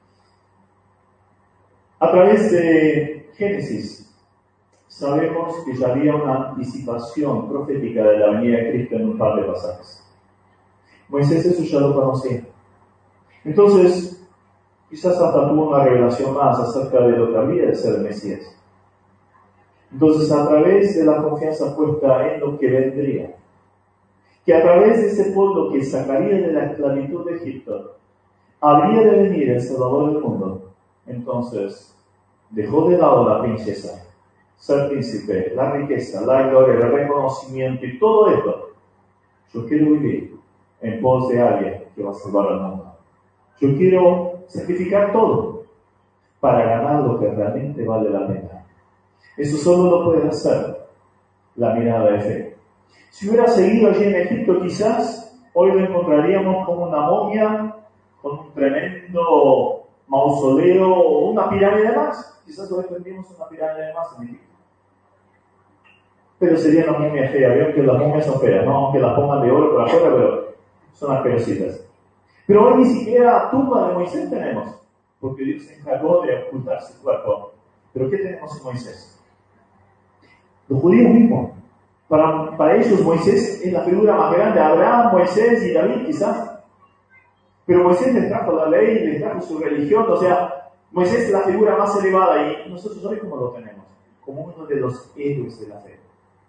A través de Génesis, sabemos que ya había una anticipación profética de la venida de Cristo en un par de pasajes. Moisés eso ya lo conocía. Entonces, quizás hasta tuvo una revelación más acerca de lo que había de ser el Mesías. Entonces, a través de la confianza puesta en lo que vendría, que a través de ese pueblo que sacaría de la esclavitud de Egipto, habría de venir el Salvador del mundo. Entonces, dejó de lado la princesa, ser príncipe, la riqueza, la gloria, el reconocimiento y todo esto. Yo quiero vivir en pos de alguien que va a salvar al mundo. Yo quiero sacrificar todo para ganar lo que realmente vale la pena. Eso solo lo puede hacer la mirada de fe. Si hubiera seguido allí en Egipto, quizás hoy lo encontraríamos como una momia, con un tremendo mausoleo o una pirámide más. Quizás hoy tendríamos una pirámide más en Egipto. Pero sería una momia fea. Vieron que las momias son feas, ¿no? Aunque las pongan de oro por afuera, pero son asquerositas. Pero hoy ni siquiera tumba de Moisés tenemos, porque Dios se encargó de ocultar su cuerpo. ¿Pero qué tenemos en Moisés? Los judíos mismos. Para ellos Moisés es la figura más grande. Abraham, Moisés y David quizás. Pero Moisés les trajo la ley, les trajo su religión. O sea, Moisés es la figura más elevada. Y nosotros hoy, ¿cómo lo tenemos? Como uno de los héroes de la fe.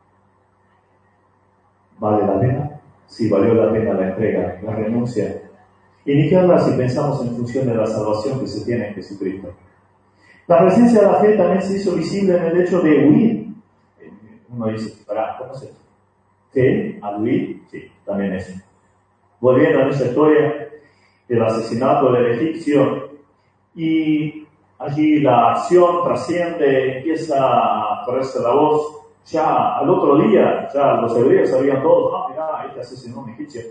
¿Vale la pena? Sí, valió la pena la entrega, la renuncia. Y ni que hablar si pensamos en función de la salvación que se tiene en Jesucristo. La presencia de la fe también se hizo visible en el hecho de huir. Uno dice, ¿cómo es eso? ¿Fe al huir? Sí, también eso. Volviendo a esa historia del asesinato del egipcio, y allí la acción trasciende, empieza a correrse la voz. Ya al otro día, ya los hebreos sabían todos, mirá, este asesinó a un egipcio.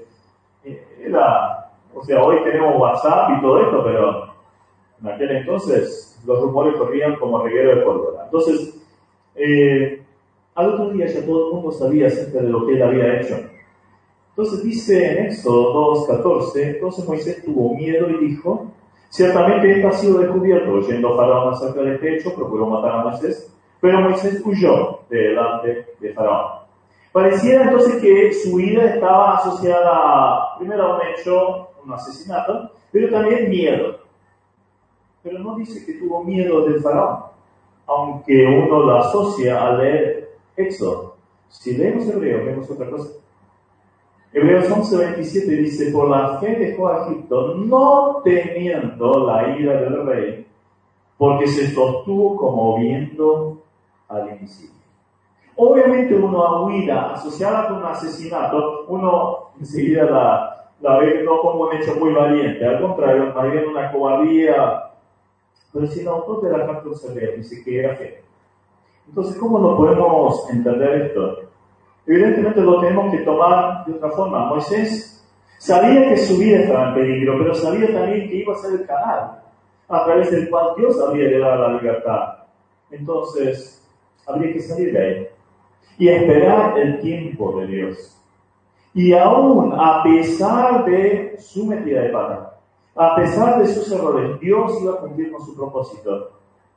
O sea, hoy tenemos WhatsApp y todo esto, pero en aquel entonces los rumores corrían como reguero de pólvora. Entonces, al otro día ya todo el mundo sabía acerca de lo que él había hecho. Entonces dice en Éxodo 2:14, entonces Moisés tuvo miedo y dijo, ciertamente esto ha sido descubierto. Oyendo Faraón acerca de este hecho, procuró matar a Moisés, pero Moisés huyó delante de Faraón. Pareciera entonces que su huida estaba asociada primero a un hecho, un asesinato, pero también miedo. Pero no dice que tuvo miedo del Faraón, aunque uno lo asocia al leer Éxodo. Si leemos Hebreos, vemos otra cosa. Hebreos 11:27 dice, por la fe dejó a Egipto, no temiendo la ira del rey, porque se sostuvo como viendo al invisible. Obviamente una huida asociada con un asesinato, uno enseguida la ve no como un hecho muy valiente, al contrario, más bien una cobardía, pero si el autor de la carta dice que era fe. Entonces, ¿cómo lo podemos entender esto? Evidentemente lo tenemos que tomar de otra forma. Moisés sabía que su vida estaba en peligro, pero sabía también que iba a ser el canal a través del cual Dios habría de dar la libertad. Entonces, habría que salir de ahí y esperar el tiempo de Dios. Y aún a pesar de su metida de pata, a pesar de sus errores, Dios iba a cumplir con su propósito.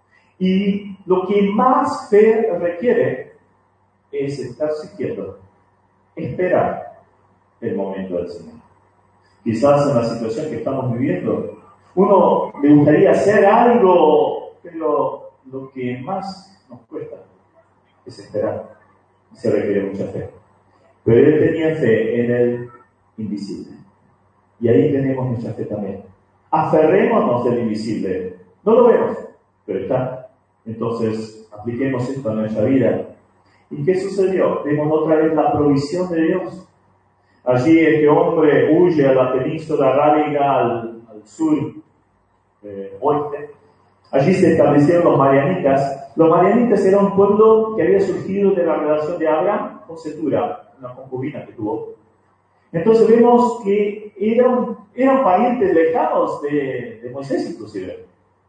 Y lo que más fe requiere es estarse quieto, esperar el momento del Señor. Quizás en la situación que estamos viviendo, uno le gustaría hacer algo, pero lo que más nos cuesta es esperar. Se requiere mucha fe. Pero él tenía fe en el invisible. Y ahí tenemos mucha fe también. Aferrémonos del invisible. No lo vemos, pero está. Entonces, apliquemos esto a nuestra vida. ¿Y qué sucedió? Vemos otra vez la provisión de Dios. Allí este hombre huye a la península arábiga al sur oeste. Allí se establecieron los madianitas. Los madianitas eran un pueblo que había surgido de la relación de Abraham con Setura, una concubina que tuvo. Entonces vemos que eran parientes lejanos de Moisés inclusive.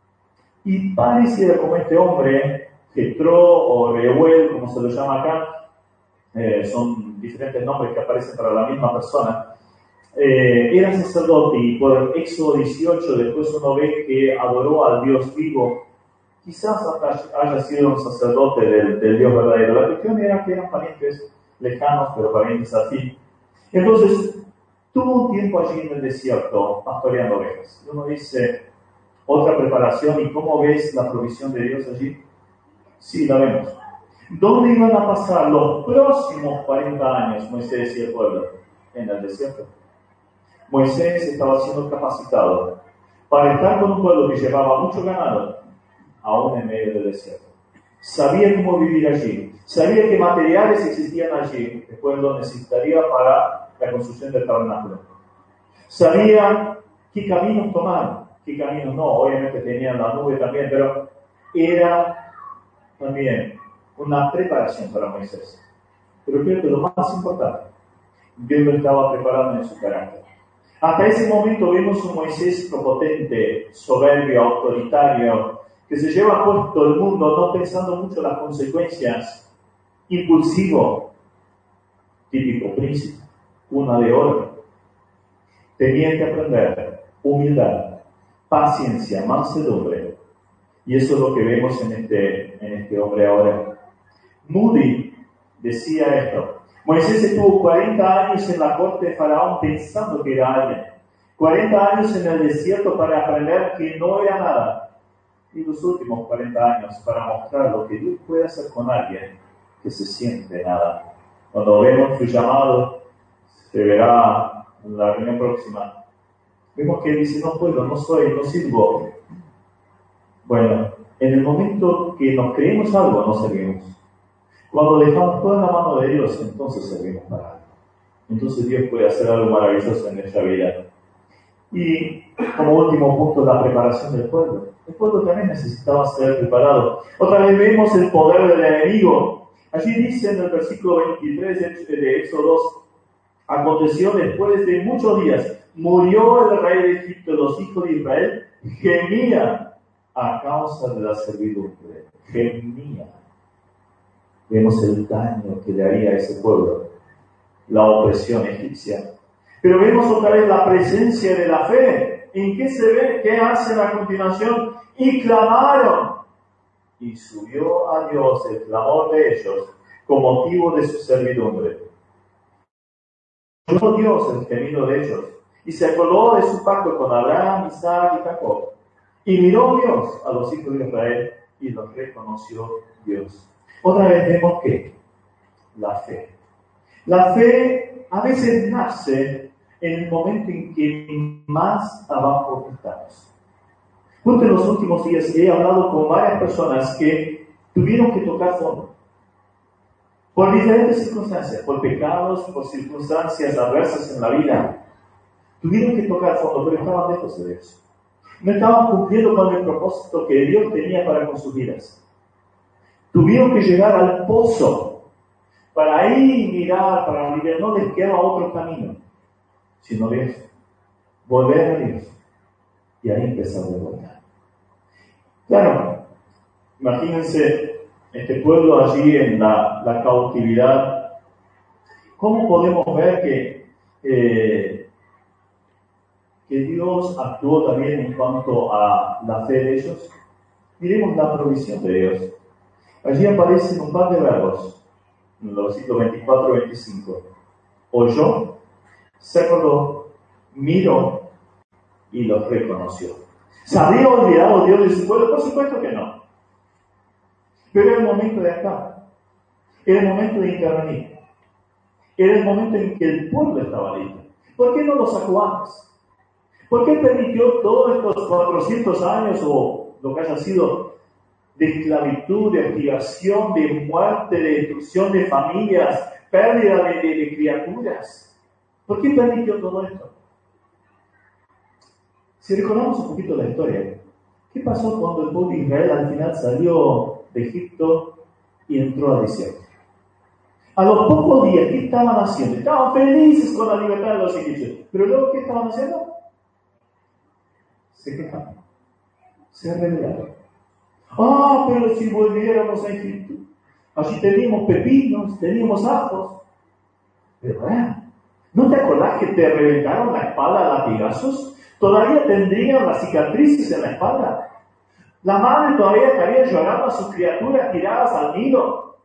Y pareciera como este hombre, Jetro o Reuel, como se lo llama acá, son diferentes nombres que aparecen para la misma persona, era sacerdote y por Éxodo 18 después uno ve que adoró al Dios vivo. Quizás haya sido un sacerdote del Dios verdadero. La cuestión era que eran parientes lejanos, pero parientes así. Entonces, tuvo un tiempo allí en el desierto, pastoreando ovejas. Y uno dice, otra preparación, ¿y cómo ves la provisión de Dios allí? Sí, la vemos. ¿Dónde iban a pasar los próximos 40 años Moisés y el pueblo? En el desierto. Moisés estaba siendo capacitado para estar con un pueblo que llevaba mucho ganado, aún en medio del desierto. Sabía cómo vivir allí, sabía qué materiales existían allí, el pueblo necesitaría para la construcción del tabernáculo. Sabía qué caminos tomar, qué caminos no, obviamente tenían la nube también, pero era también una preparación para Moisés. Pero creo que lo más importante, Dios lo estaba preparando en su carácter. Hasta ese momento vemos un Moisés prepotente, soberbio, autoritario, que se lleva puesto el mundo no pensando mucho en las consecuencias, impulsivo, típico príncipe, cuna de oro. Tenía que aprender humildad, paciencia, mansedumbre. Y eso es lo que vemos en este hombre ahora. Moody decía esto. Moisés estuvo 40 años en la corte de Faraón pensando que era alguien. 40 años en el desierto para aprender que no era nada. Y los últimos 40 años para mostrar lo que Dios puede hacer con alguien que se siente nada. Cuando vemos su llamado, se verá en la reunión próxima. Vemos que él dice, no puedo, no soy, no sirvo. Bueno, en el momento que nos creemos algo, no servimos. Cuando dejamos toda la mano de Dios, entonces servimos para algo. Entonces Dios puede hacer algo maravilloso en nuestra vida. Y como último punto, la preparación del pueblo. El pueblo también necesitaba ser preparado. Otra vez vemos el poder del enemigo. Allí dice en el versículo 23 de Éxodo 2, aconteció después de muchos días, murió el rey de Egipto, los hijos de Israel gemían a causa de la servidumbre. Gemían. Vemos el daño que le haría a ese pueblo, la opresión egipcia. Pero vemos otra vez la presencia de la fe. ¿En qué se ve? ¿Qué hacen a continuación? Y clamaron. Y subió a Dios el clamor de ellos con motivo de su servidumbre. Oyó Dios el gemido de ellos y se acordó de su pacto con Abraham, Isaac y Jacob. Y miró Dios a los hijos de Israel y los reconoció Dios. Otra vez vemos que la fe. La fe a veces nace en el momento en que más abajo estamos. Justo en los últimos días he hablado con varias personas que tuvieron que tocar fondo. Por diferentes circunstancias, por pecados, por circunstancias adversas en la vida. Tuvieron que tocar fondo, pero estaban lejos de Dios. No estaban cumpliendo con el propósito que Dios tenía para con sus vidas. Tuvieron que llegar al pozo para ahí mirar, para mirar. No les queda otro camino, sino Dios. Volver a Dios. Y ahí empezar de vuelta. Claro, imagínense este pueblo allí en la cautividad. ¿Cómo podemos ver que Dios actuó también en cuanto a la fe de ellos? Miremos la provisión de Dios. Allí aparecen un par de verbos, en los versículos 24 y 25. Oyó, se acordó, miró y los reconoció. ¿Se habría olvidado Dios de su pueblo? Por supuesto que no. Pero era el momento de actuar. Era el momento de intervenir. Era el momento en que el pueblo estaba listo. ¿Por qué no lo sacó antes? ¿Por qué permitió todos estos 400 años o lo que haya sido de esclavitud, de hostigación, de muerte, de destrucción de familias, pérdida de criaturas? ¿Por qué permitió todo esto? Si recordamos un poquito la historia, ¿qué pasó cuando el pueblo de Israel al final salió de Egipto y entró al desierto? A los pocos días, ¿qué estaban haciendo? Estaban felices con la libertad de los egipcios. Pero luego, ¿qué estaban haciendo? Se quejaron. Se rebelaron. Pero si volviéramos a Egipto, allí teníamos pepinos, teníamos ajos. Pero ¿no te acordás que te reventaron la espalda a latigazos? Todavía tendrían las cicatrices en la espalda. La madre todavía estaría llorando a sus criaturas tiradas al nido.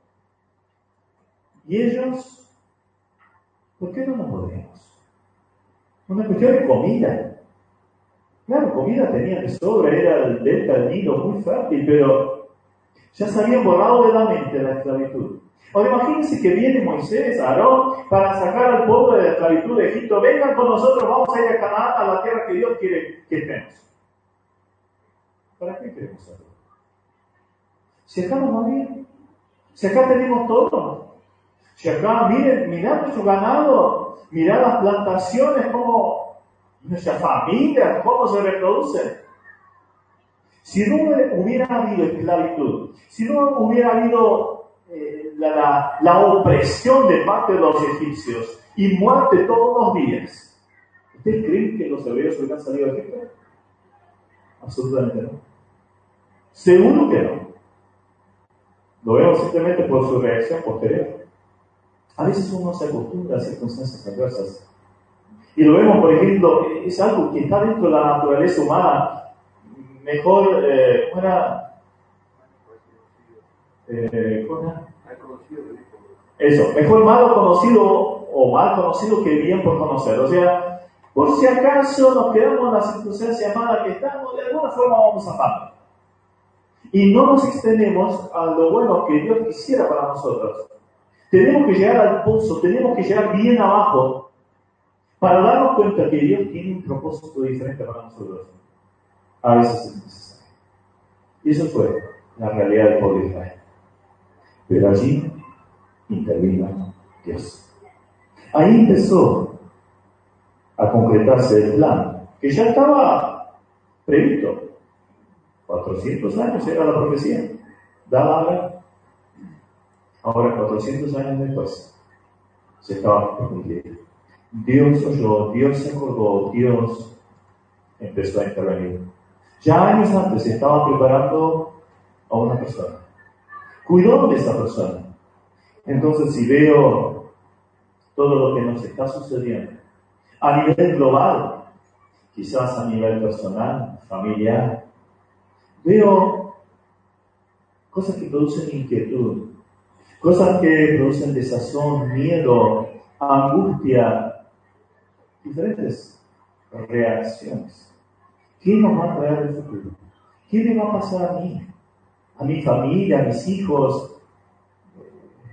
Y ellos, ¿por qué no nos podemos? Una cuestión de comida. Claro, comida tenía de sobra, era el delta del Nilo muy fértil, pero ya se habían borrado de la mente la esclavitud. Ahora imagínense que viene Moisés, Aarón, para sacar al pueblo de la esclavitud de Egipto. Vengan con nosotros, vamos a ir a Canaán, a la tierra que Dios quiere que estemos. ¿Para qué queremos hacerlo? Si acá nos va bien, si acá tenemos todo, si acá, mirad nuestro ganado, mirad las plantaciones, cómo nuestra familia, cómo se reproducen. Si no hubiera habido esclavitud, si no hubiera habido la opresión de parte de los egipcios y muerte todos los días, ¿ustedes creen que los hebreos hubieran salido de Egipto? Absolutamente no. Seguro que no. Lo vemos simplemente por su reacción posterior. A veces uno se acostumbra a circunstancias adversas. Y lo vemos, por ejemplo, es algo que está dentro de la naturaleza humana. Mejor, ¿cómo era? Eso, mejor malo conocido o mal conocido que bien por conocer. O sea, por si acaso nos quedamos en la circunstancia mala que estamos, de alguna forma vamos a pagar. Y no nos extendemos a lo bueno que Dios quisiera para nosotros. Tenemos que llegar al pozo, tenemos que llegar bien abajo para darnos cuenta que Dios tiene un propósito diferente para nosotros. A veces es necesario. Y eso fue la realidad del pueblo de Israel. Pero allí intervino Dios. Ahí empezó a concretarse el plan, que ya estaba previsto. 400 años era la profecía. Dada ahora 400 años después, se estaba cumpliendo. Dios oyó, Dios se acordó, Dios empezó a intervenir. Ya años antes se estaba preparando a una persona. Cuidó de esa persona. Entonces, si veo todo lo que nos está sucediendo a nivel global, quizás a nivel personal, familiar, veo cosas que producen inquietud, cosas que producen desazón, miedo, angustia, diferentes reacciones. ¿Qué nos va a traer el futuro? ¿Qué me va a pasar a mí? A mi familia, a mis hijos,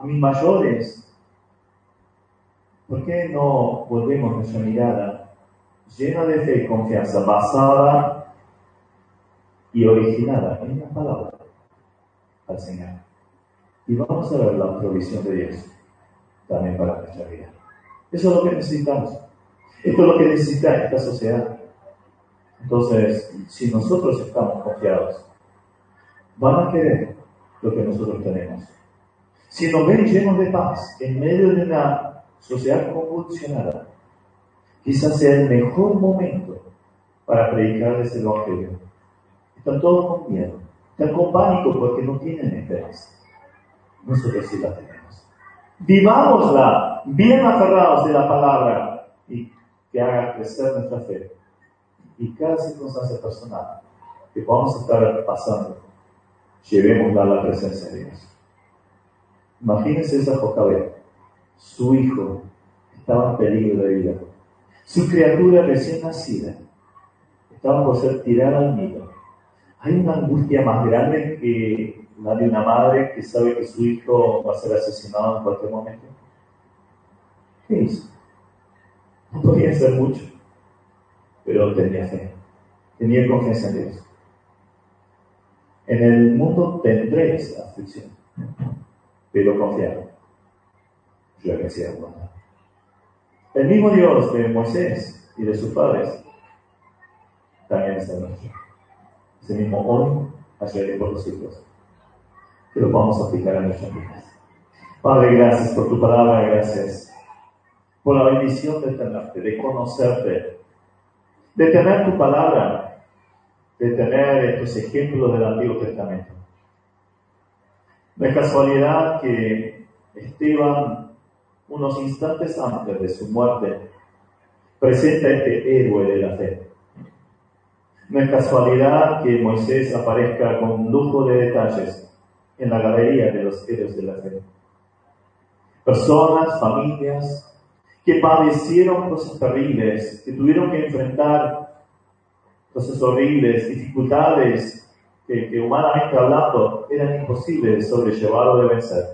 a mis mayores, ¿por qué no volvemos nuestra mirada llena de fe y confianza, basada y originada en la palabra al Señor? Y vamos a ver la provisión de Dios también para nuestra vida. Eso es lo que necesitamos. Esto es lo que necesita esta sociedad. Entonces, si nosotros estamos confiados, van a querer lo que nosotros tenemos. Si nos ven llenos de paz en medio de una sociedad convulsionada, quizás sea el mejor momento para predicarles el Evangelio. Están todos con miedo, están con pánico porque no tienen esperanza. Nosotros sí la tenemos. Vivámosla bien aferrados de la palabra y que haga crecer nuestra fe. Y cada circunstancia personal que vamos a estar pasando, llevémosla a la presencia de Dios. Imagínense esa Jocabed. Su hijo estaba en peligro de vida. Su criatura recién nacida estaba por ser tirada al nido. ¿Hay una angustia más grande que la de una madre que sabe que su hijo va a ser asesinado en cualquier momento? ¿Qué hizo? No podía hacer mucho, pero tenía fe, tenía confianza en Dios. En el mundo tendréis aflicción, pero confiad, yo he vencido al mundo. El mismo Dios de Moisés y de sus padres también está en nosotros. Ese mismo hoy, ayer y por los siglos, que lo vamos a aplicar a nuestras vidas. Padre, gracias por tu palabra, gracias por la bendición de tenerte, de conocerte, de tener tu palabra, de tener estos ejemplos del Antiguo Testamento. No es casualidad que Esteban, unos instantes antes de su muerte, presenta a este héroe de la fe. No es casualidad que Moisés aparezca con lujo de detalles en la galería de los héroes de la fe. Personas, familias, que padecieron cosas terribles, que tuvieron que enfrentar cosas horribles, dificultades que humanamente hablando eran imposibles de sobrellevar o de vencer.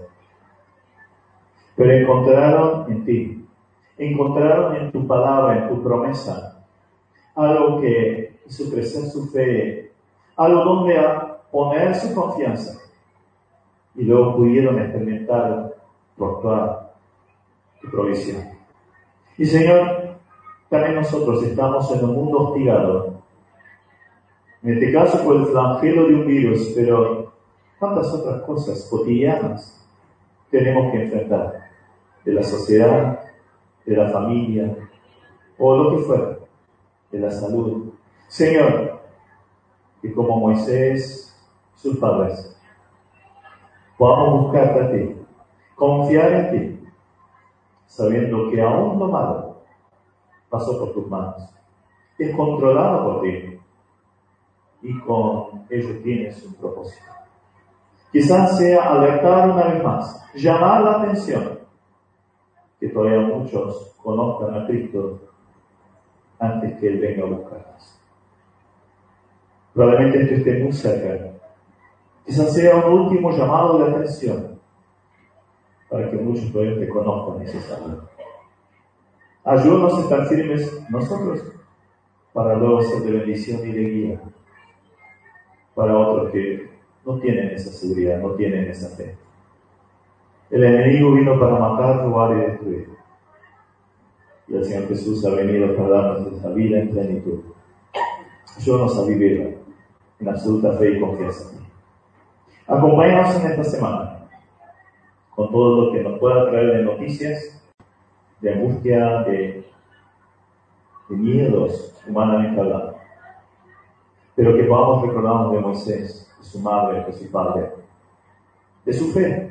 Pero encontraron en ti, encontraron en tu palabra, en tu promesa, algo que hizo crecer su fe, algo donde poner su confianza, y luego pudieron experimentar por toda tu provisión. Y Señor, también nosotros estamos en un mundo hostigado, en este caso por el flagelo de un virus, pero ¿cuántas otras cosas cotidianas tenemos que enfrentar? De la sociedad, de la familia, o lo que fuera, de la salud. Señor, que como Moisés, sus padres, podamos buscarte a ti, confiar en ti, sabiendo que aún lo malo pasó por tus manos, es controlado por ti, y con ello tienes un propósito. Quizás sea alertar una vez más, llamar la atención, que todavía muchos conozcan a Cristo antes que Él venga a buscarnos. Probablemente esto esté muy cerca. Quizás sea un último llamado de atención para que muchos todavía te conozcan necesario. Ayúdanos a estar firmes nosotros para luego ser de bendición y de guía para otros que no tienen esa seguridad, no tienen esa fe. El enemigo vino para matar, robar y destruir. Y el Señor Jesús ha venido para darnos esta vida en plenitud. Ayúdanos a vivirla en absoluta fe y confianza en ti. Acompáñanos en esta semana con todo lo que nos pueda traer de noticias, de angustia, de miedos humanamente hablando. Pero que podamos recordarnos de Moisés, de su madre, de su padre, de su fe,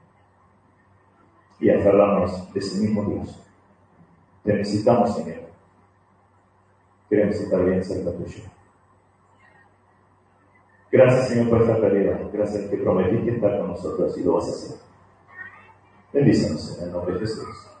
y aferrarnos de ese mismo Dios. Te necesitamos, Señor. Queremos estar bien cerca tuyo. Gracias, Señor, por esta realidad. Gracias que prometiste estar con nosotros y lo vas a hacer. Bendícenos en el nombre de Jesús.